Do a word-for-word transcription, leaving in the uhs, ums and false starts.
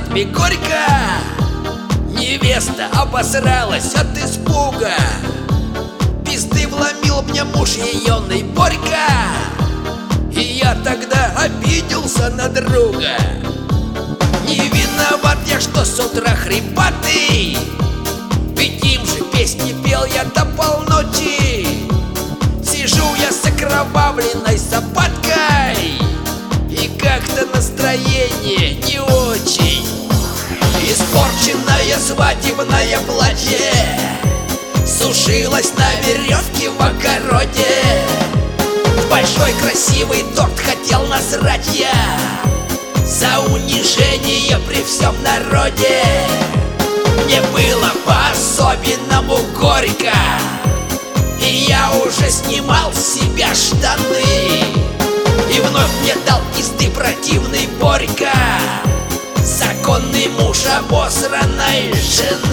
свадьбе горько. Невеста обосралась от испуга. Пизды вломил мне муж еёный Борька. И я тогда обиделся на друга. Не виноват я, что с утра хрипатый, ведь им же песни пел я до полночи. Сижу я с окровавленной сапаткой, и как-то настроение не очень. Испорченное свадебное платье сушилось на веревке в огороде. В большой красивый торт хотел насрать я за унижение при всем народе. Мне было по-особенному горько, и я уже снимал с себя штаны. И вновь мне дал пизды противный Борька, законный муж обосранной жены.